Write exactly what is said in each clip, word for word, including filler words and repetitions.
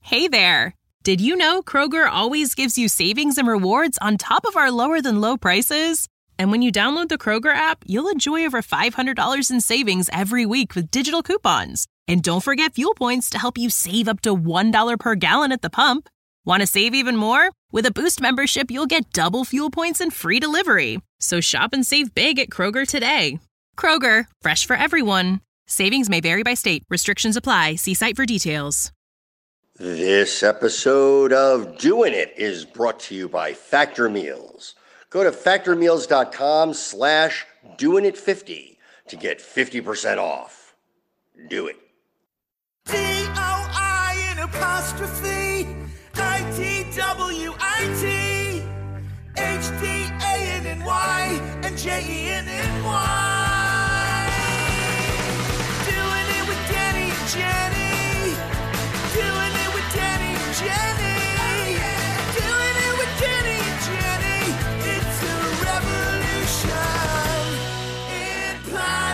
Hey there! Did you know Kroger always gives you savings and rewards on top of our lower-than-low prices? And when you download the Kroger app, you'll enjoy over five hundred dollars in savings every week with digital coupons. And don't forget fuel points to help you save up to one dollar per gallon at the pump. Want to save even more? With a Boost membership, you'll get double fuel points and free delivery. So shop and save big at Kroger today. Kroger, fresh for everyone. Savings may vary by state. Restrictions apply. See site for details. This episode of Doing It is brought to you by Factor Meals. Go to factormeals.com slash doing it 50 to get fifty percent off. Do it. D O I in apostrophe I T W I T H D A N N Y and J E N N Y. Doing it with Danny and Jenny. Doing it with Danny and Jenny. Doing it with Danny and Jenny. It's a revolution in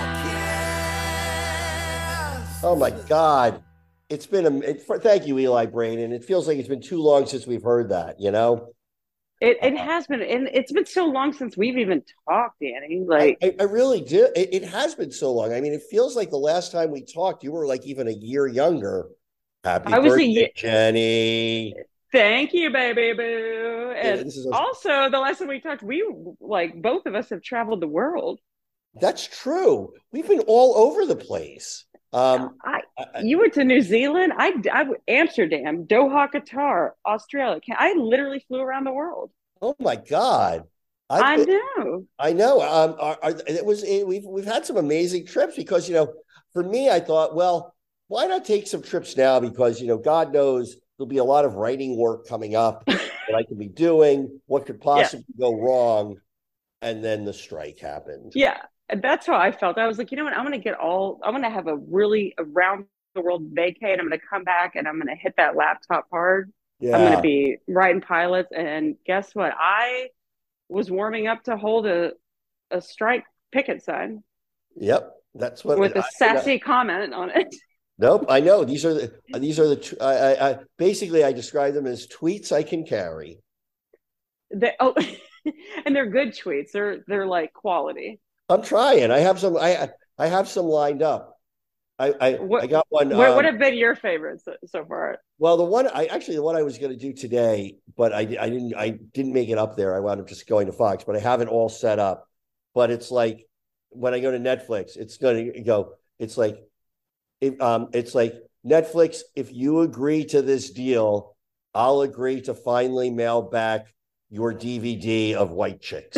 podcast. Oh my God. It's been a, it, for, thank you, Eli Braden. It feels like it's been too long since we've heard that, you know? It it has been, and it's been so long since we've even talked, Danny. Like I, I really do. It, it has been so long. I mean, it feels like the last time we talked, you were like even a year younger. Happy I was birthday, a year- Jenny. Thank you, baby boo. And Yeah, this is a- also, the last time we talked, we like both of us have traveled the world. That's true. We've been all over the place. Um, I, I, you went to New Zealand. I, I Amsterdam, Doha, Qatar, Australia. I literally flew around the world. oh my God. I I've been- know. I know. Um, are, are, it was it, we've we've had some amazing trips because you know, for me, I thought, well, why not take some trips now? Because you know, God knows there'll be a lot of writing work coming up that I could be doing. What could possibly yeah. go wrong? And then the strike happened. Yeah, and that's how I felt. I was like, you know what? I'm going to get all. I'm going to have a really around the world vacay. I'm going to come back and I'm going to hit that laptop hard. Yeah. I'm going to be writing pilots. And guess what? I was warming up to hold a a strike picket sign. Yep, that's what with a I, sassy I, comment on it. Nope, I know these are the these are the I, I, I basically I describe them as tweets I can carry. They, oh, and they're good tweets. They're they're like quality. I'm trying. I have some. I I have some lined up. I I, what, I got one. What, um, what have been your favorites so, so far? Well, the one I actually the one I was going to do today, but I I didn't I didn't make it up there. I wound up just going to Fox, but I have it all set up. But it's like when I go to Netflix, it's going to go. It's like. It, um, it's like Netflix, if you agree to this deal, I'll agree to finally mail back your D V D of White Chicks.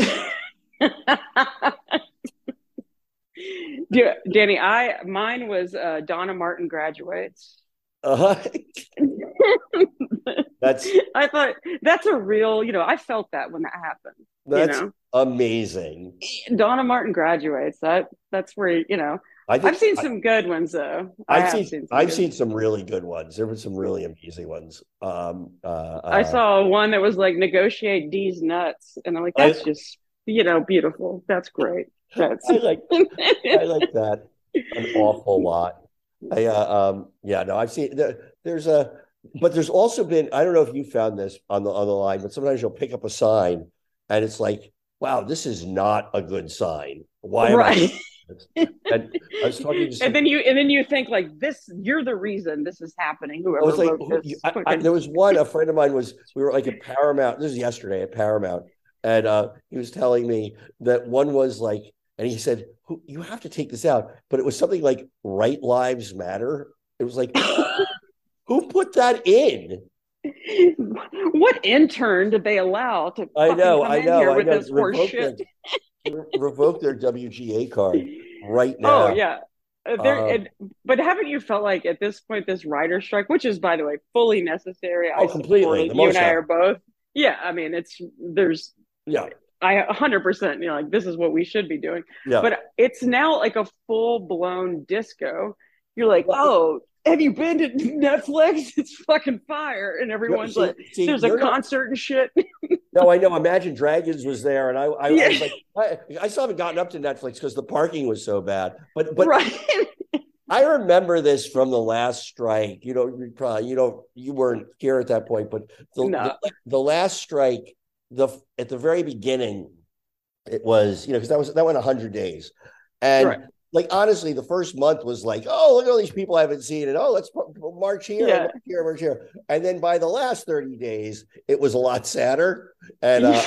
Danny, I mine was uh, Donna Martin Graduates. Uh-huh. That's I thought that's a real, you know, I felt that when that happened. That's you know? amazing. Donna Martin Graduates. That that's where, you know, I think, I've seen some I, good ones though. I've seen, seen I've seen some really good ones. There were some really amazing ones. Um, uh, I uh, saw one that was like negotiate D's nuts, and I'm like, that's I, just you know beautiful. That's great. That's I like I like that an awful lot. I uh, um yeah no I've seen there, there's a but there's also been I don't know if you found this on the on the line, but sometimes you'll pick up a sign and it's like, wow, this is not a good sign. Why am right. I? And I was talking to some, and then you and then you think like this you're the reason this is happening. Whoever I was like, wrote this I, I, there was one a friend of mine was we were like at Paramount. This was yesterday at Paramount, and uh, he was telling me that one was like, and he said, "You have to take this out," but it was something like "Right Lives Matter." It was like, who put that in? What intern did they allow to? I know, come I in know, here I with know. this horse shit? Revoke their W G A card right now. Oh yeah, there. Um, and, but haven't you felt like at this point this writer strike, which is by the way fully necessary? Oh, I completely. You and I are both. Yeah, I mean it's there's. Yeah. I one hundred percent. You know, like this is what we should be doing. Yeah. But it's now like a full blown disco. You're like, oh. Have you been to Netflix? It's fucking fire. And everyone's see, like, see, there's a not, concert and shit. No, I know. Imagine Dragons was there. And I, I, yeah. I was like, I, I still haven't gotten up to Netflix because the parking was so bad. But, but, right. I remember this from the last strike. You know, you probably you don't you weren't here at that point, but the No. the, the last strike, the at the very beginning, it was you know because that was that went a hundred days, and Right. like honestly, the first month was like, oh, look at all these people I haven't seen, and oh, let's march here, Yeah. march here, march here, and then by the last thirty days, it was a lot sadder, and uh,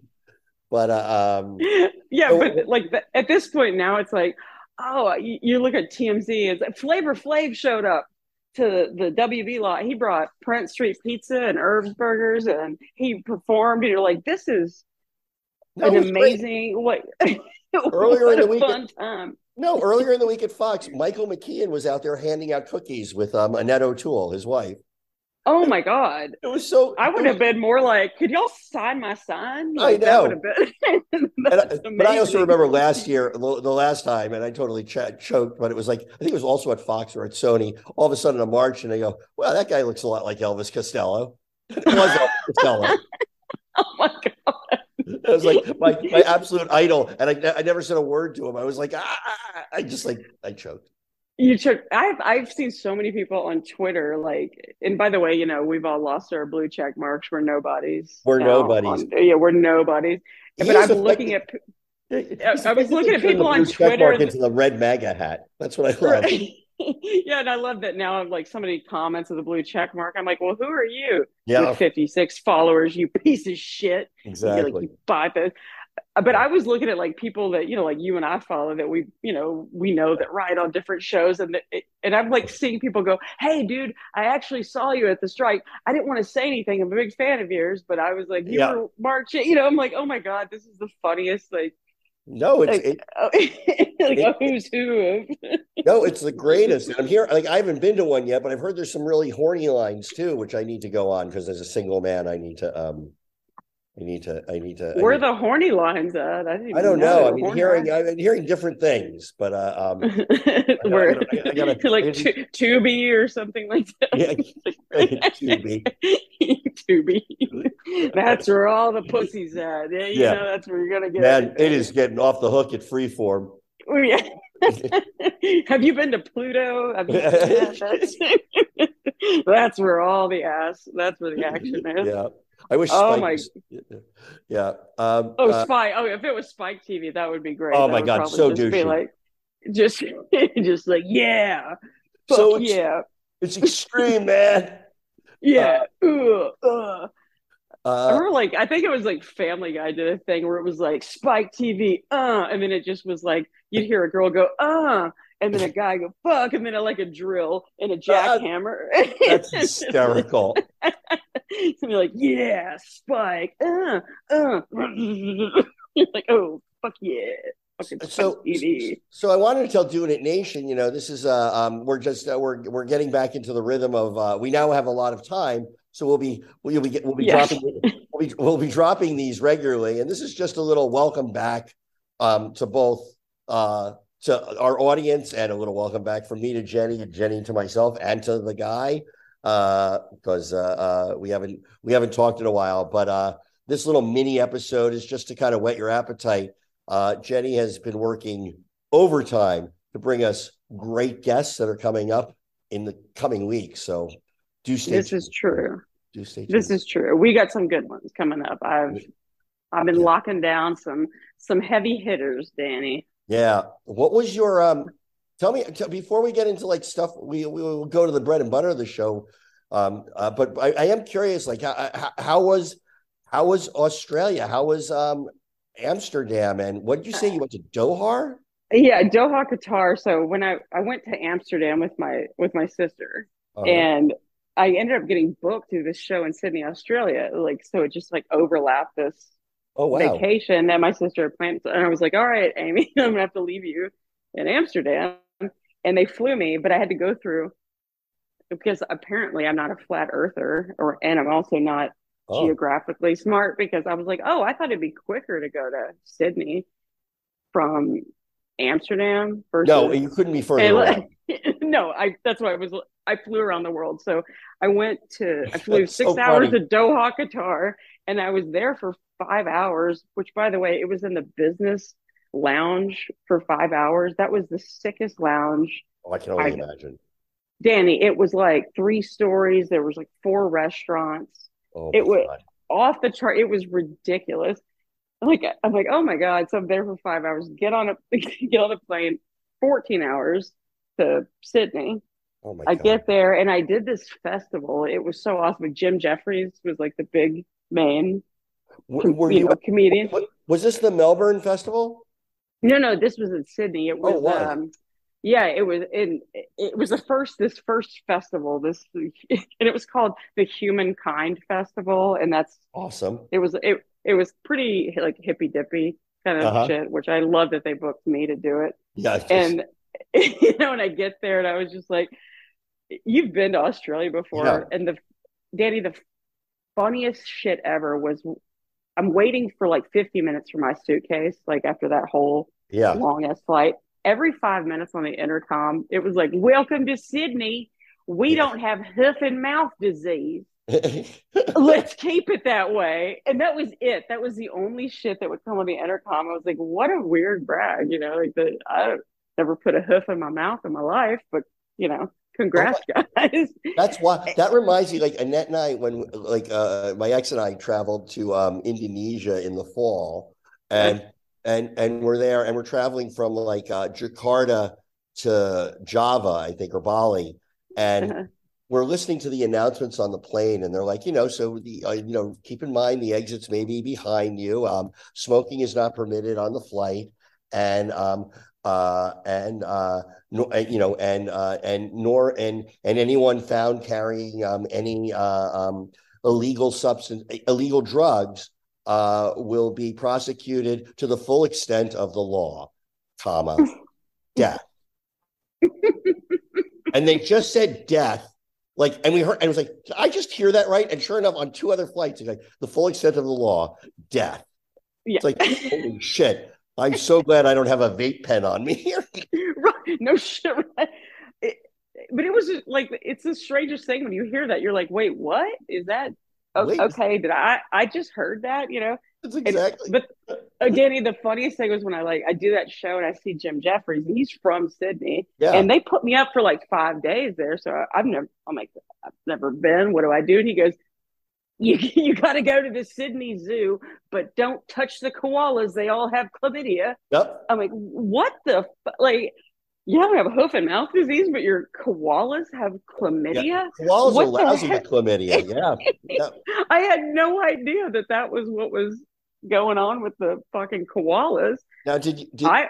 but uh, um, Yeah, so, but like the, at this point now, it's like, oh, you, you look at T M Z. It's like Flavor Flav showed up to the W B lot. He brought Prince Street Pizza and Herbs Burgers, and he performed. And you're like, this is no, an it was great. amazing what Earlier what in the a week, fun time. no, earlier in the week at Fox, Michael McKean was out there handing out cookies with um, Annette O'Toole, his wife. Oh my God. It was so. I would it have was- been more like, could y'all sign my sign? I Like, that know. would have been. And I- That's but I also amazing. remember last year, the the last time, and I totally ch- choked, but it was like, I think it was also at Fox or at Sony. All of a sudden, a march, and they go, well, that guy looks a lot like Elvis Costello. It was Elvis Costello. Oh my God. It was like my, my absolute idol. And I, I never said a word to him. I was like, ah, I just like, I choked. You should. I've I've seen so many people on Twitter, like, and by the way, you know, we've all lost our blue check marks. We're nobodies. We're now nobodies. on- yeah, we're nobodies. He But is I'm looking at. effective- I- he's I was looking at effectively people turned on the blue check mark Twitter- into the red MAGA hat. That's what I love. Yeah, and I love that now. Like somebody comments with a blue check mark. I'm like, well, who are you? Yeah, With fifty-six followers, you piece of shit. You're exactly. like, you bought this. But I was looking at like people that, you know, like you and I follow that we, you know, we know that ride on different shows. And that, and I'm like seeing people go, hey, dude, I actually saw you at the strike. I didn't want to say anything. I'm a big fan of yours, but I was like, you Yeah. were marching. You know, I'm like, oh my God, this is the funniest. Like, No, it's like, it, oh, like it- a who's who of. no, it's the greatest. I'm here. Like I haven't been to one yet, but I've heard there's some really horny lines too, which I need to go on because as a single man, I need to. um I need to. I need to. I Where need- the horny lines at? I didn't. I don't even know. they I were mean, horny hearing lines. I've been hearing different things, but uh, um, Where I gotta- I gotta- like I tu- Tubi or something like that. yeah, Tubi. Tubi. That's where all the pussies at. Yeah, you Yeah. know, that's where you're gonna get Man, everything. it is getting off the hook at Freeform. Oh, yeah. Have you been to Pluto? Have you been to that? That's, that's where all the ass. That's where the action is. Yeah, I wish. Oh, Spike my- was- Yeah. Um, Oh, uh, Spike. Oh, if it was Spike T V, that would be great. Oh, That my would God, probably so just be douchey. like, just, just like, yeah, fuck So it's- yeah, it's extreme, man. yeah. Ugh, ugh. I Uh, remember, like, I think it was like Family Guy did a thing where it was like Spike T V, uh, and then it just was like you'd hear a girl go, uh, and then a guy go, fuck, and then a, like a drill and a jackhammer. that's hysterical. And you're like, yeah, Spike, uh, uh. You're like, oh, fuck yeah. Fucking So, Spike T V. so I wanted to tell Doing It Nation, you know, this is uh, um, we're just uh, we're we're getting back into the rhythm of uh, we now have a lot of time, so we'll be we'll be we'll be Yes. dropping we'll be, we'll be dropping these regularly, and this is just a little welcome back um, to both uh, to our audience and a little welcome back from me to Jenny and Jenny to myself and to the guy uh, because uh, uh, we haven't we haven't talked in a while, but uh, this little mini episode is just to kind of whet your appetite. Uh, Jenny has been working overtime to bring us great guests that are coming up in the coming weeks. So do stay This tuned. is true. Do stay tuned. This is true. We got some good ones coming up. I've I've been Yeah. locking down some some heavy hitters, Danny. Yeah. What was your um? Tell me t- before we get into like stuff. We we will go to the bread and butter of the show. Um. Uh, but I, I am curious. Like how, how how was how was Australia? How was um Amsterdam? And what did you say? You went to Doha? Yeah, Doha, Qatar. So when I I went to Amsterdam with my with my sister, Uh, and I ended up getting booked through this show in Sydney, Australia. Like, so it just like overlapped this oh wow. vacation that my sister had planned. And I was like, all right, Amy, I'm gonna have to leave you in Amsterdam. And they flew me, but I had to go through because apparently I'm not a flat earther, or and I'm also not Oh. geographically smart, because I was like, oh, I thought it'd be quicker to go to Sydney from Amsterdam versus No, you couldn't be further and, away. like, no, I that's why I was I flew around the world. So I went to I flew That's six so hours funny. to Doha, Qatar, and I was there for five hours, which by the way, it was in the business lounge for five hours. That was the sickest lounge Oh, I can only I, imagine. Danny, it was like three stories. There was like four restaurants. Oh It my was God. off the chart. It was ridiculous. Like I'm like, oh my God. So I'm there for five hours. Get on a get on a plane, fourteen hours to Sydney. Oh my I God. get there and I did this festival. It was so awesome. Jim Jeffries was like the big main, W- Were you you, know, comedian. what, was this the Melbourne Festival? No, no, this was in Sydney. It Oh, it was was. um yeah, it was in it was the first this first festival, this and it was called the Humankind Festival. And that's Awesome. it was it it was pretty like hippy dippy kind of Uh-huh. shit, which I love that they booked me to do it. Yeah, it's just, And you know, when I get there and I was just like, you've been to Australia yeah. before, and the Danny, the funniest shit ever was I'm waiting for like fifty minutes for my suitcase, like after that whole Yeah. long ass flight. Every five minutes on the intercom, it was like, "Welcome to Sydney. We Yeah. don't have hoof and mouth disease. Let's keep it that way." And that was it. That was the only shit that would come on the intercom. I was like, "What a weird brag," you know? Like the I never put a hoof in my mouth in my life, but you know, Oh, congrats, guys. that's why that reminds me, like Annette and I, when like uh my ex and I traveled to um Indonesia in the fall, and and and we're there and we're traveling from like uh Jakarta to Java, I think, or Bali, and we're listening to the announcements on the plane, and they're like, you know, so the uh, you know, keep in mind the exits may be behind you. Um, smoking is not permitted on the flight, and um, uh, and uh, no, you know, and uh, and nor and and anyone found carrying um, any uh, um, illegal substance, illegal drugs, uh, will be prosecuted to the full extent of the law, comma, death. And they just said death. Like, and we heard, and it was like, did I just hear that right? And sure enough, on two other flights, it's like the full extent of the law, death. Yeah. It's like, holy shit. I'm so glad I don't have a vape pen on me here. Right. No shit. Right. It, but it was just like, it's the strangest thing when you hear that. You're like, wait, what is that? Wait, Okay, did I? I just heard that, you know. that's And exactly. but uh, Danny, the funniest thing was when I like I do that show and I see Jim Jeffries. And he's from Sydney, Yeah. and they put me up for like five days there. So I, I've never. I'm like, I've never been. What do I do? And he goes, you you got to go to the Sydney Zoo, but don't touch the koalas. They all have chlamydia. Yep. I'm like, what the fu-? Like, you don't have hoof and mouth disease, but your koalas have chlamydia. Yeah. Koalas What are the lousy heck? with chlamydia. Yeah. Yeah. I had no idea that that was what was going on with the fucking koalas. Now, did you, did, I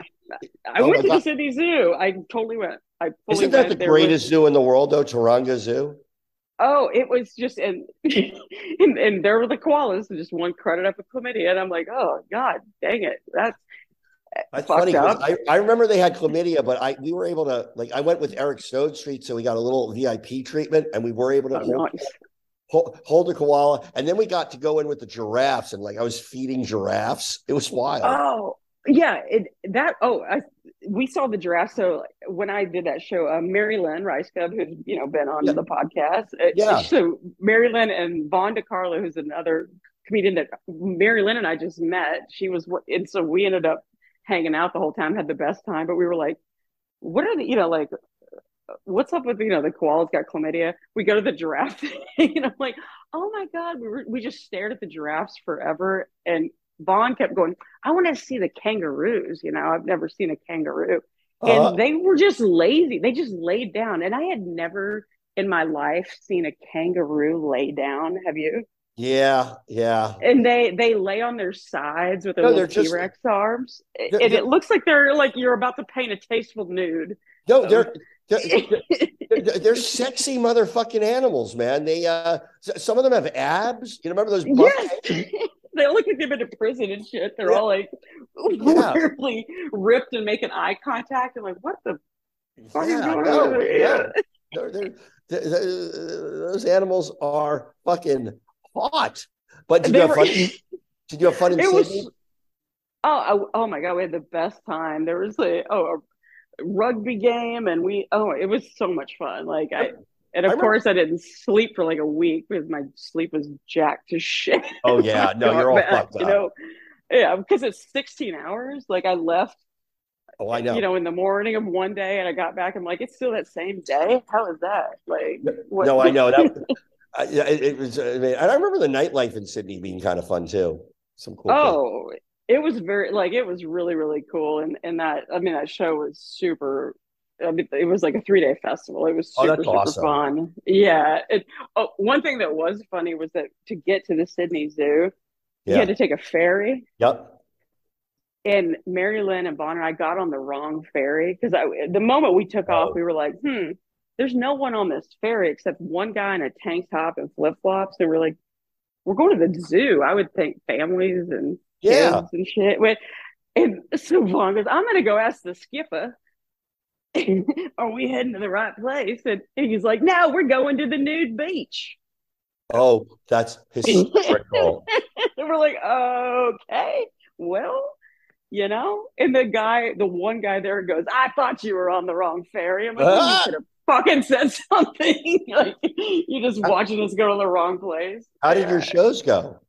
I oh my went to the God. Sydney Zoo. I totally went. I fully Isn't that the went. There greatest was zoo in the world, though? Taronga Zoo? oh, it was just and and, and there were the koalas, and just one crowded up with chlamydia, and I'm like, oh God, dang it, that's That's fucked funny because up. I, I remember they had chlamydia, but I we were able to, like, I went with Eric Stone Street, so we got a little V I P treatment, and we were able to Oh, hold, nice. hold, hold a koala, and then we got to go in with the giraffes, and like I was feeding giraffes. It was wild. Oh yeah, it that oh I we saw the giraffe. So when I did that show, uh, Mary Lynn Rice Cub, who's you know been on Yeah. the podcast, uh, Yeah. so Mary Lynn and Vaughn DiCarlo, who's another comedian that Mary Lynn and I just met. She was, and so we ended up hanging out the whole time, had the best time. But we were like, what are the you know like what's up with you know the koalas got chlamydia? We go to the giraffe thing, and I'm like, oh my God, we were, we just stared at the giraffes forever. And Vaughn kept going, I want to see the kangaroos. You know, I've never seen a kangaroo. Uh, And they were just lazy. They just laid down. And I had never in my life seen a kangaroo lay down. Have you? yeah. Yeah. And they they lay on their sides with their No, little they're just T-Rex arms. they're, And they're, it looks like they're like you're about to paint a tasteful nude. no, Um, they're, they're they're they're sexy motherfucking animals, man. They uh, some of them have abs. You remember those buff? yes. They look like they've been to prison and shit. They're Yeah. all like Yeah. weirdly ripped and making eye contact. I'm like, what the fuck is Yeah. going No. on here? No. They're, they're, they're, those animals are fucking hot. But did They you have were. fun? Did you have fun in It Sydney? was. Oh, I, oh my God, we had the best time. There was a oh a rugby game, and we oh it was so much fun. Like I, and I of remember. course I didn't sleep for like a week because my sleep was jacked to shit. Oh yeah, no, you're all But, fucked you up. know, yeah, because it's sixteen hours. Like I left. Oh, I know. You know, in the morning of one day, and I got back. I'm like, it's still that same day. How is that? Like, what? No, I know that. I, it, it was. I mean, and I remember the nightlife in Sydney being kind of fun too. Some cool places. Oh, it was very like it was really really cool, and and that I mean that show was super. I mean, it was like a three day festival. It was Oh, super that's super awesome. fun. Yeah. It, oh, one thing that was funny was that to get to the Sydney Zoo, you Yeah. had to take a ferry. Yep. And Mary Lynn and Bonner, I got on the wrong ferry because I the moment we took off, Oh. we were like, hmm, there's no one on this ferry except one guy in a tank top and flip flops. And we're like, we're going to the zoo. I would think families and kids Yeah. and shit. But and so Vaughn goes, I'm gonna go ask the skipper. Are we heading to the right place? And he's like, no, we're going to the nude beach. Oh, that's hysterical. And we're like, okay, well, you know. And the guy, the one guy there goes, I thought you were on the wrong ferry. I'm like, well, you could have fucking said something. Like, you're just watching us go to the wrong place. How did Yeah. your shows go?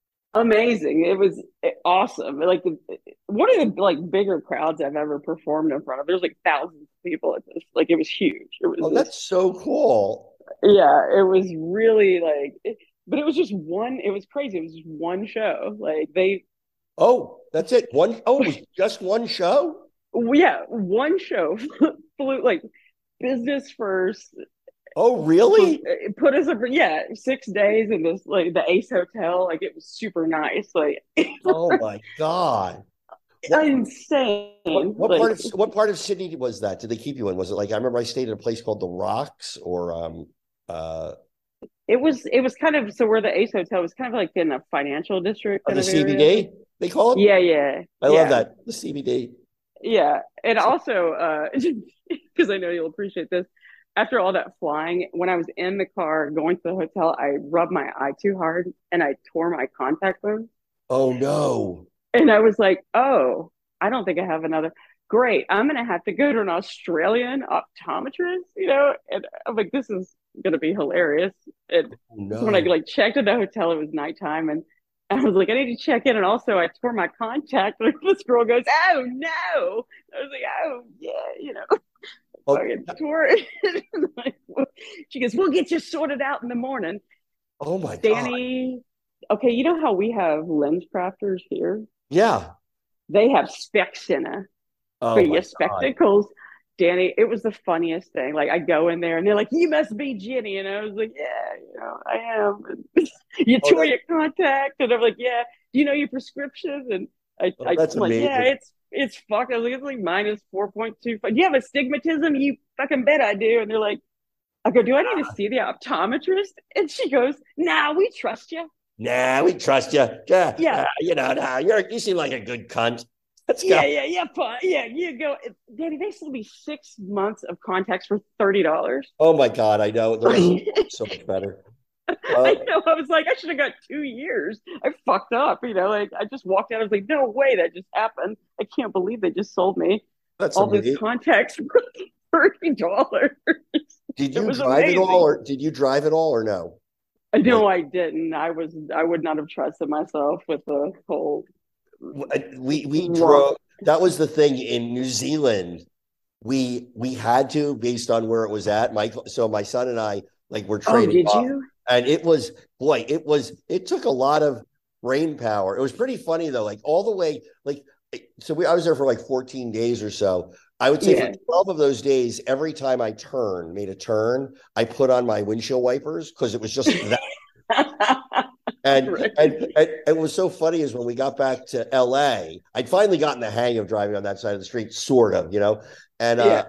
Amazing. It was awesome. Like the, one of the like bigger crowds I've ever performed in front of. There's like thousands of people at this. Like it was huge. It was Oh, just, that's so cool. yeah, it was really like it, but it was just one, it was crazy. It was just one show. Like they Oh, that's it. One. Oh, it was just one show. yeah, one show flew like business first. Oh, really? It put us up, yeah, six days in this like the Ace Hotel. Like it was super nice. Like Oh my God. What, insane. what, what Like, part of what part of Sydney was that? Did they keep you in? Was it like I remember I stayed in a place called the Rocks or um uh it was it was kind of so where the Ace Hotel was kind of like in a financial district. oh, kind the of area. C B D they call it? Yeah, yeah. I yeah. love that. The C B D. Yeah. And also, uh, because I know you'll appreciate this, after all that flying, when I was in the car going to the hotel, I rubbed my eye too hard and I tore my contact lens. Oh no. And I was like, oh, I don't think I have another. Great. I'm going to have to go to an Australian optometrist, you know? And I'm like, this is going to be hilarious. And Oh, no. so when I like checked in the hotel, it was nighttime. And I was like, I need to check in. And also, I tore my contact. And this girl goes, oh, no. I was like, oh, yeah, you know. Oh, Fucking tore it. Like, she goes, we'll get you sorted out in the morning. oh my God. Danny, okay, you know how we have lens crafters here? Yeah. They have spec center Oh for my your God. spectacles. Danny, it was the funniest thing. Like I go in there and they're like, you must be Jenny. And I was like, yeah, you know, I am. And you Oh, tore that- your contact. And I'm like, yeah, do you know your prescription? And I, Oh, I that's I'm like, yeah, amazing. it's it's fucked. I was like, it's like minus four point two five. Do you have astigmatism? You fucking bet I do. And they're like, I go, do I need to see the optometrist? And she goes, nah, we trust you. Nah, we trust you. Yeah. Yeah. Uh, you know, nah, you're you seem like a good cunt. Let's go. Yeah, yeah, yeah, fine. Yeah, you go. Danny, they sold me six months of contacts for thirty dollars. Oh my God, I know. The rest is so much better. I Uh, know. I was like, I should have got two years. I fucked up. You know, like I just walked out. I was like, no way, that just happened. I can't believe they just sold me that's all amazing. these contacts for thirty dollars. Did It you was drive amazing. it all, or did you drive it all, or no? No, I didn't. I was. I would not have trusted myself with the whole. We we Wow. drove. That was the thing in New Zealand. We we had to based on where it was at. Mike, so my son and I like were Oh, trading did off, you? and it was boy, it was it took a lot of brain power. It was pretty funny though, like all the way, like so we I was there for like fourteen days or so. I would say Yeah. for twelve of those days, every time I turned, made a turn, I put on my windshield wipers because it was just that. And, Right. and, and it was so funny is when we got back to L A, I'd finally gotten the hang of driving on that side of the street, sort of, you know. And uh, Yeah.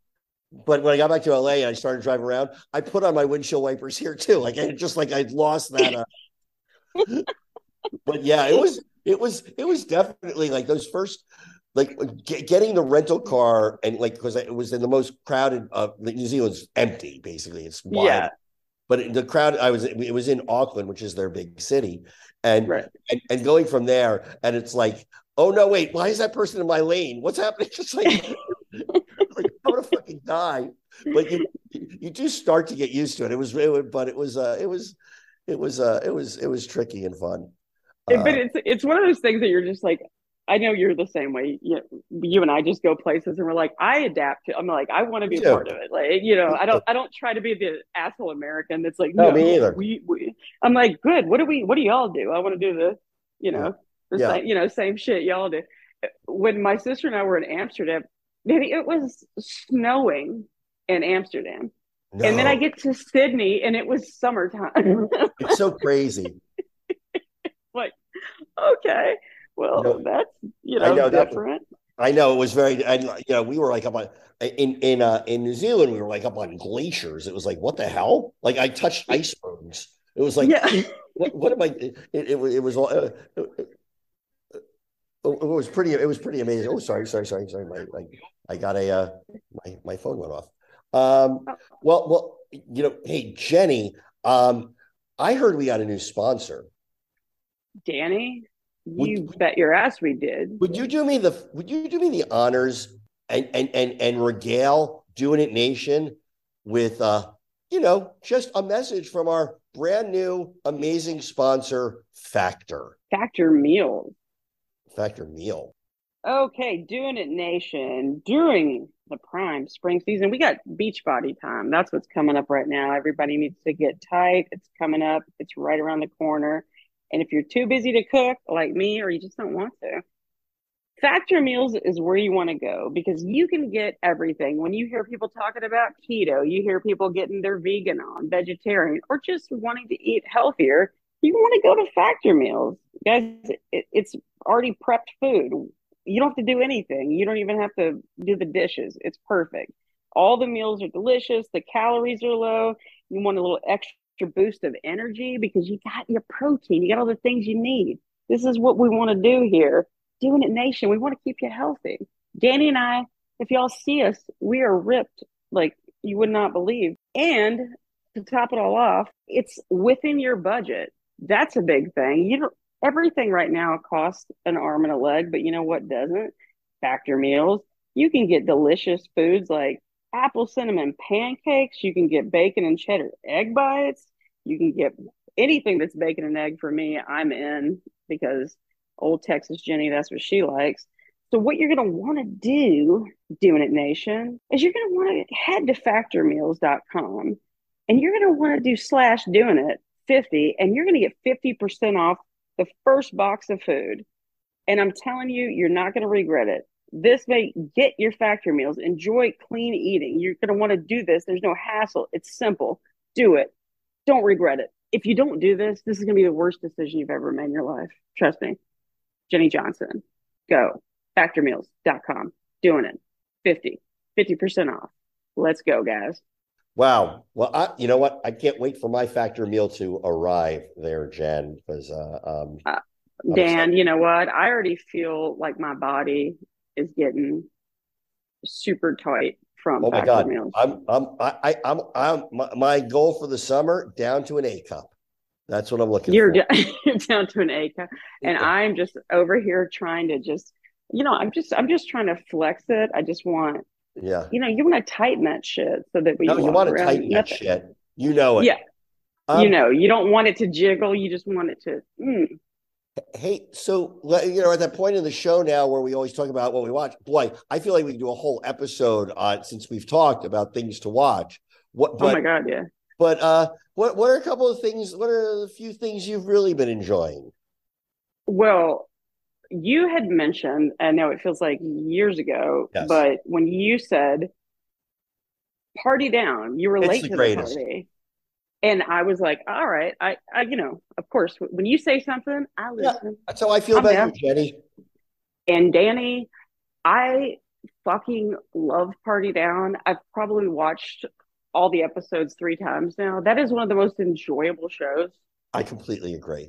but when I got back to L A and I started driving around, I put on my windshield wipers here too, like I just like I'd lost that. Uh... But yeah, it was it was it was definitely like those first. Like get, getting the rental car and like because it was in the most crowded of uh, New Zealand's empty basically it's wide. Yeah. But the crowd I was it was in Auckland, which is their big city, and, Right. and and going from there and it's like, oh no, wait, why is that person in my lane? What's happening? Just like, like I'm gonna fucking die. But you you do start to get used to it. It was it was, but it was uh it was it was uh it was it was tricky and fun. It- Uh, but it's it's one of those things that you're just like, I know you're the same way. You, you and I just go places and we're like, I adapt to. I'm like, I want to be a too. part of it. Like, you know, Me I don't. too. I don't try to be the asshole American that's like, No, no, me either. we, we. I'm like, good. What do we? What do y'all do? I want to do the, you know, the Yeah. same, you know, same shit y'all do. When my sister and I were in Amsterdam, maybe it was snowing in Amsterdam, No, and then I get to Sydney and it was summertime. it's so crazy. Like, okay, well, You know, that's you I know know that. different. I know it was very, and you know, we were like up on in in uh in New Zealand, we were like up on glaciers. It was like, what the hell? Like I touched icebergs. It was like, Yeah. what, what am I? It it, it was all. Uh, it, it was pretty. It was pretty amazing. Oh, sorry, sorry, sorry, sorry. My, my I got a uh, my my phone went off. Um, well, well, you know, hey Jenny, um, I heard we got a new sponsor. Danny, Would, you would, bet your ass we did. would you do me the Would you do me the honors and and and and regale Doing It Nation with uh, you know, just a message from our brand new amazing sponsor, Factor. Factor Meals. Factor Meal. Okay, Doing It Nation. During the prime spring season, we got beach body time. That's what's coming up right now. Everybody needs to get tight. It's coming up. It's right around the corner. And if you're too busy to cook like me, or you just don't want to, Factor Meals is where you want to go because you can get everything. When you hear people talking about keto, you hear people getting their vegan on, vegetarian, or just wanting to eat healthier, you want to go to Factor Meals. Guys, it, it's already prepped food. You don't have to do anything. You don't even have to do the dishes. It's perfect. All the meals are delicious. The calories are low. You want a little extra boost of energy because you got your protein. You got all the things you need. This is what we want to do here. Doing It Nation. We want to keep you healthy. Danny and I, if y'all see us, we are ripped like you would not believe. And to top it all off, it's within your budget. That's a big thing. You don't, everything right now costs an arm and a leg, but you know what doesn't? Factor Meals. You can get delicious foods like apple cinnamon pancakes. You can get bacon and cheddar egg bites. You can get anything that's bacon and egg. For me, I'm in because old Texas Jenny, that's what she likes. So what you're going to want to do, Doing It Nation, is you're going to want to head to factor meals dot com and you're going to want to do slash doing it fifty, and you're going to get fifty percent off the first box of food. And I'm telling you, you're not going to regret it. This may get your Factor Meals. Enjoy clean eating. You're going to want to do this. There's no hassle. It's simple. Do it. Don't regret it. If you don't do this, this is going to be the worst decision you've ever made in your life. Trust me. Jenny Johnson. Go. factor meals dot com. Doing it. fifty. fifty percent off. Let's go, guys. Wow. Well, I, you know what? I can't wait for my Factor Meal to arrive there, Jen, because uh, um, uh, Dan, you know what? I already feel like my body is getting super tight from oh my Factor God. Meals. I'm, I'm, I, I, I'm, I'm, my, my goal for the summer down to an A cup. That's what I'm looking You're for. d- you're down to an A cup, and Yeah. I'm just over here trying to just, you know, I'm just, I'm just trying to flex it. I just want, Yeah. you know, you want to tighten that shit so that we. No, you want to tighten that nothing. shit. You know it. Yeah. Um, you know, you don't want it to jiggle. You just want it to. Mm. Hey, so you know, at that point in the show now where we always talk about what we watch, boy, I feel like we can do a whole episode on since we've talked about things to watch. What? But, oh my God, yeah. But uh, what what are a couple of things? What are a few things you've really been enjoying? Well, you had mentioned, I know it feels like years ago, Yes. but when you said "Party Down," you were It's late the to greatest. the party. And I was like, all right, I, I, you know, of course, when you say something, I Yeah, listen. that's how I feel I'm about down. you, Jenny. And Danny, I fucking love Party Down. I've probably watched all the episodes three times now. That is one of the most enjoyable shows. I completely agree.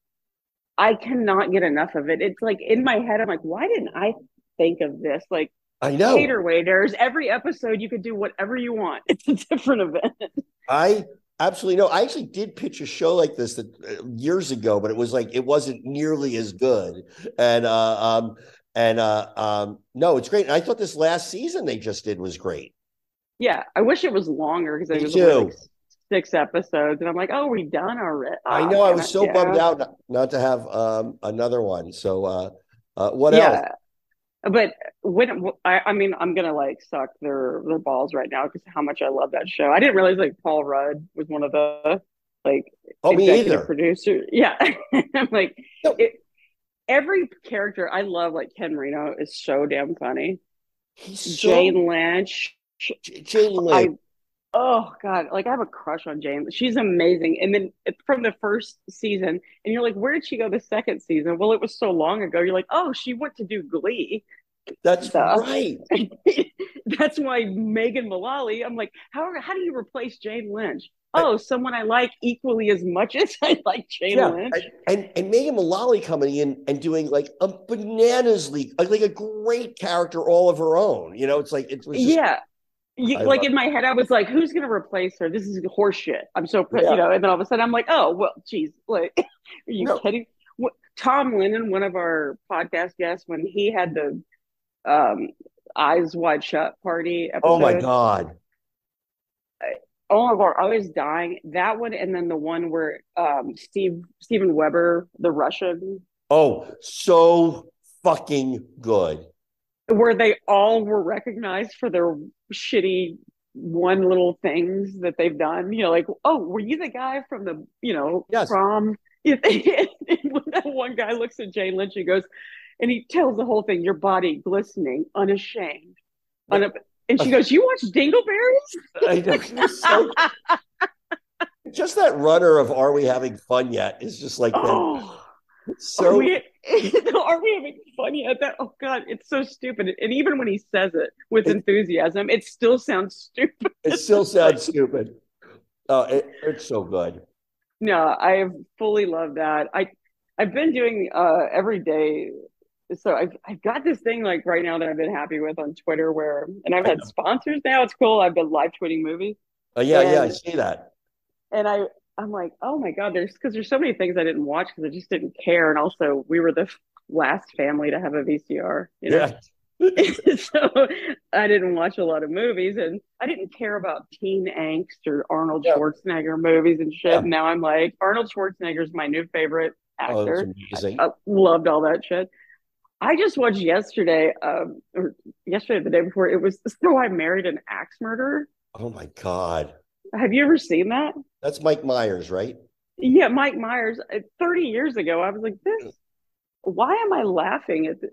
I cannot get enough of it. It's like in my head, I'm like, why didn't I think of this? Like, I know. cater waiters, every episode you could do whatever you want. It's a different event. I absolutely know. I actually did pitch a show like this that uh, years ago, but it was like it wasn't nearly as good. And uh, um, and uh, um, no, it's great. And I thought this last season they just did was great. Yeah, I wish it was longer because it Me was too. only like six episodes, and I'm like, oh, we done already? I Oh, know. I damn was it. so Yeah. bummed out not, not to have um, another one. So, uh, Uh, what else? Yeah. But when I, I mean, I'm gonna like suck their their balls right now because how much I love that show. I didn't realize like Paul Rudd was one of the like Oh, me executive either. producers. Yeah, I'm like No, it, every character. I love like Ken Marino is so damn funny. he's so Jane Lynch, J- Jane I Lynch. oh god, like I have a crush on Jane. She's amazing. And then it, from the first season, and you're like, where did she go the second season? Well, it was so long ago. You're like, oh, she went to do Glee. That's Duh. right. That's why Megan Mullally. I'm like, how how do you replace Jane Lynch? Oh, someone I like equally as much as I like Jane Yeah, Lynch. and, and and Megan Mullally coming in and doing like a bananas league, like, like a great character all of her own. You know, it's like it was just Yeah. You, I like love in my head, I was like, "Who's going to replace her? This is horseshit." I'm so, it. Yeah. you know. And then all of a sudden, I'm like, "Oh, well, geez, like, are you No. kidding?" What, Tom Lennon, one of our podcast guests, when he had the um, Eyes Wide Shut party episode. Oh my God. Oh my God, I was dying. That one, and then the one where um, Steve Steven Weber, the Russian, Oh, so fucking good. where they all were recognized for their shitty one little things that they've done. You know, like, oh, were you the guy from the, you know, Yes. prom? When that one guy looks at Jane Lynch and goes, and he tells the whole thing, your body glistening, unashamed. Una- and she goes, you watch Dingleberries? I know. It was so, just that runner of "Are we having fun yet?" is just like that. Oh, So are we, are we having fun yet? That, oh God, it's so stupid. And even when he says it with It- enthusiasm, it still sounds stupid. it still sounds stupid. Oh, it, it's so good. No, I have fully loved that. I I've been doing uh every day. So I've I've got this thing like right now that I've been happy with on Twitter where and I've I had know. sponsors now. It's cool. I've been live tweeting movies. Uh, yeah, yeah, I And see that. and I I'm like, oh my God, there's because there's so many things I didn't watch because I just didn't care. And also we were the last family to have a V C R, you know. Yeah. So I didn't watch a lot of movies and I didn't care about teen angst or Arnold Yeah. Schwarzenegger movies and shit. Yeah. And now I'm like, Arnold Schwarzenegger's my new favorite Oh, that's actor. amazing. I loved all that shit. I just watched yesterday, um, or yesterday, the day before, it was So I Married an Axe Murderer. Oh my God. Have you ever seen that? That's Mike Myers, right? Yeah, Mike Myers. uh, thirty years ago, I was like, this, why am I laughing at this?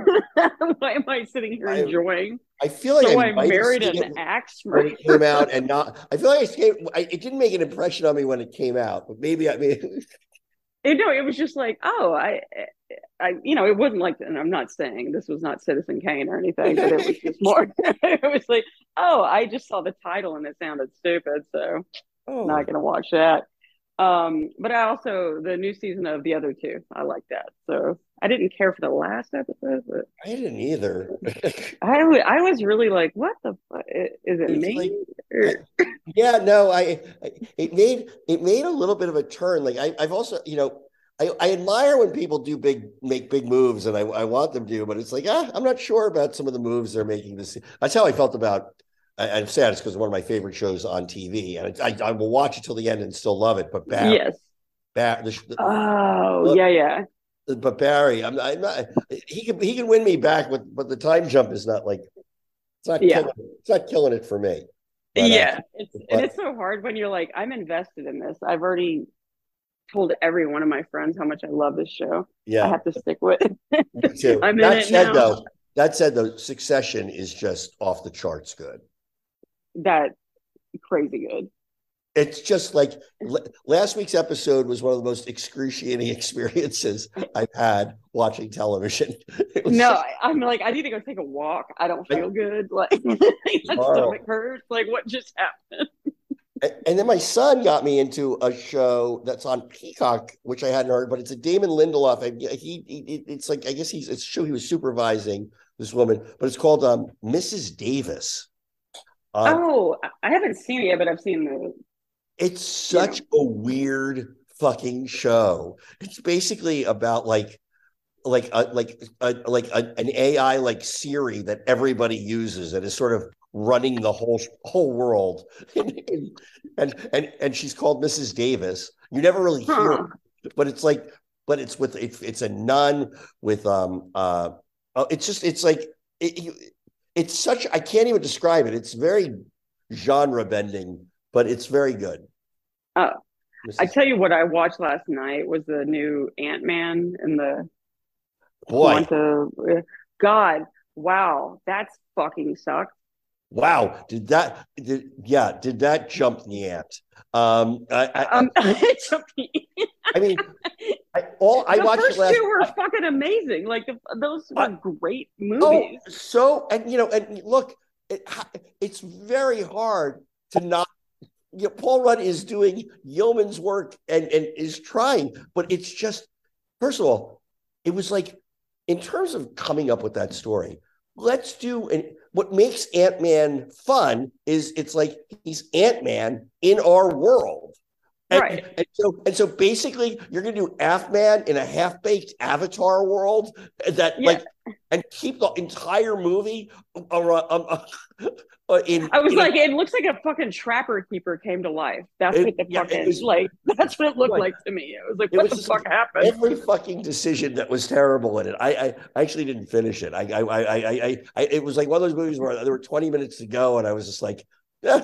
Why am I sitting here I- enjoying? I feel like So I I might have Married seen an it Axe when Murderer. it came out and not. I feel like I escaped. I, it didn't make an impression on me when it came out, but maybe I mean, It, no, it was just like, oh, I, I, you know, it wasn't like, and I'm not saying this was not Citizen Kane or anything, but it was just more, it was like, oh, I just saw the title and it sounded stupid, so oh, not gonna watch that. Um, but I also the new season of the other two, I like that. So I didn't care for the last episode, but I didn't either. I, w- I was really like, what the fuck? Is it It's me? like- Or- Yeah, no, I, I it made it made a little bit of a turn. Like I, I've also, you know, I, I admire when people do big make big moves, and I, I want them to, but it's like, ah, I'm not sure about some of the moves they're making this. That's how I felt about. I, I'm sad it's because it's one of my favorite shows on T V, and I, I will watch it till the end and still love it. But Barry, yes. Bar- the, the, Oh, yeah, yeah. but Barry, I'm not, I'm not. He can he can win me back, with, but the time jump is not like it's not Yeah. killing, it's not killing it for me. But, uh, Yeah, it's but- and it's so hard when you're like, I'm invested in this. I've already told every one of my friends how much I love this show. I yeah, have to stick with it. me too. I'm in that it said, now. though, that said though, Succession is just off the charts good. That crazy good. It's just like l- last week's episode was one of the most excruciating experiences I've had watching television. It was No, just- I- I'm like, I need to go take a walk. I don't feel good. Like my Horrible. stomach hurts. Like what just happened? and and then my son got me into a show that's on Peacock, which I hadn't heard, but it's a Damon Lindelof. And he, he it's like I guess he's it's a show he was supervising this woman, but it's called um, Missus Davis. Uh, Oh, I haven't seen it yet, but I've seen the. It's such a weird fucking show. It's basically about like like a like a like a, an A I like Siri that everybody uses and is sort of running the whole whole world. and and and she's called Missus Davis. You never really hear Huh. it, but it's like but it's with it's it's a nun with um uh oh, it's just it's like it, it's such I can't even describe it. It's very genre bending, but it's very good. Oh, I tell you what, I watched last night was the new Ant-Man and the Boy, Quanta. God, wow, that's fucking sucked. Wow, did that? Did, yeah, did that jump the ant? Um, I, I, um, it took me. I mean, I, all I the watched first it last, two were I, fucking amazing. Like the, those were I, great movies. Oh, so and you know, and look, it, it's very hard to not. You know, Paul Rudd is doing yeoman's work and and is trying, but it's just first of all, it was like in terms of coming up with that story. Let's do and what makes Ant-Man fun is it's like he's Ant-Man in our world. And, right. And so and so basically you're gonna do Half-Man in a half-baked Avatar world that yeah. like and keep the entire movie around, um, uh, in I was in like, a, it looks like a fucking Trapper Keeper came to life. That's it, what the yeah, fucking was, like that's what it looked right. like to me. It was like, it what was the fuck happened? Every fucking decision that was terrible in it. I, I, I actually didn't finish it. I, I, I, I, I, it was like one of those movies where there were twenty minutes to go, and I was just like, eh,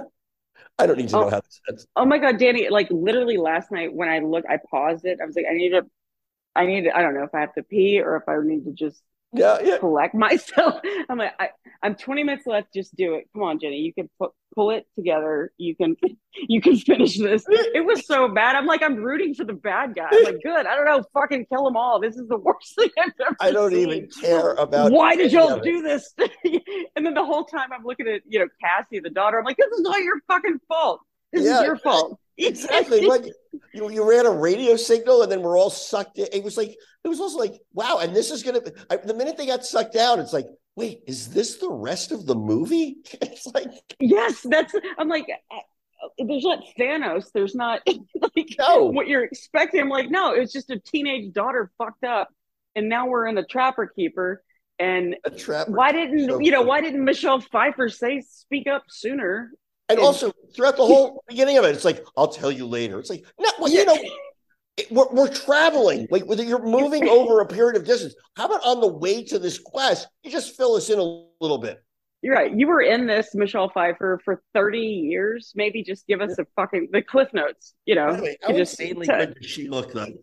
I don't need to oh, know how this ends. Oh my god, Danny! Like literally last night when I looked, I paused it. I was like, I need to, I need to, I don't know if I have to pee or if I need to just yeah, yeah. collect myself. I'm like, I, I'm twenty minutes left. Just do it. Come on, Jenny. You can put, pull it together. You can, you can finish this. It was so bad. I'm like, I'm rooting for the bad guy. I'm like, good. I don't know. Fucking kill them all. This is the worst thing I've ever I don't seen. even care about. Why did y'all do this? And then the whole time I'm looking at, you know, Cassie, the daughter. I'm like, this is all your fucking fault. This yeah, is your fault. Exactly. Like you, you ran a radio signal and then we're all sucked in. It was like, it was also like, wow. And this is going to, the minute they got sucked down, it's like, wait, is this the rest of the movie? It's like, yes, that's, I'm like, there's not Thanos. There's not like no. what you're expecting. I'm like, no, it's just a teenage daughter fucked up. And now we're in the Trapper Keeper. And Trapper why didn't, so you know, cool. why didn't Michelle Pfeiffer say, speak up sooner? And also throughout the whole beginning of it, it's like, I'll tell you later. It's like, no, well, you know, it, we're, we're traveling. Like, whether you're moving over a period of distance, how about on the way to this quest, you just fill us in a little bit? You're right. You were in this, Michelle Pfeiffer, for thirty years. Maybe just give us a fucking, the Cliff Notes, you know. Anyway, how just, insanely good does she look, though?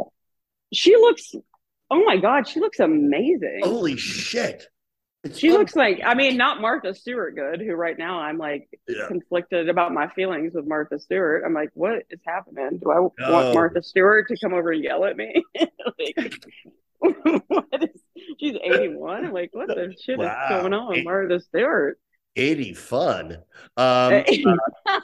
She looks, oh my God, she looks amazing. Holy shit. It's she fun. looks like, I mean, not Martha Stewart good, who right now I'm like yeah. conflicted about my feelings with Martha Stewart. I'm like, what is happening? Do I oh. want Martha Stewart to come over and yell at me? Like, what is, she's eighty-one. I'm like, what the shit wow. is going on with Martha Stewart? eighty fun. Um, uh,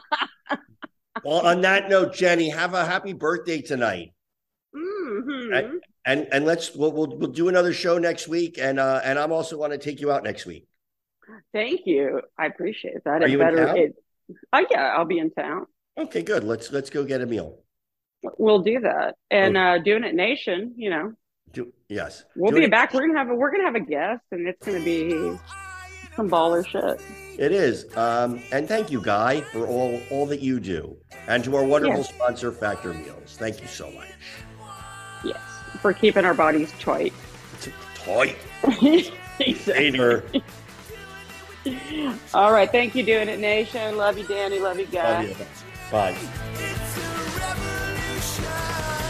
well, on that note, Jenny, have a happy birthday tonight. Mm-hmm. I, And and let's we'll, we'll we'll do another show next week, and uh and I'm also want to take you out next week. Thank you, I appreciate that. Are it you better, in town? It, oh yeah, I'll be in town. Okay, good. Let's let's go get a meal. We'll do that, and okay. uh Doing It Nation, you know. Do yes, we'll Doing be it- back. We're gonna have a we're gonna have a guest, and it's gonna be some baller shit. It is. Um, and thank you, Guy, for all all that you do, and to our wonderful yes. sponsor, Factor Meals. Thank you so much. Yes. For keeping our bodies tight. Tight. Exactly. All right. Thank you, Doing It Nation. Love you, Danny. Love you, guys. Bye. It's a revolution.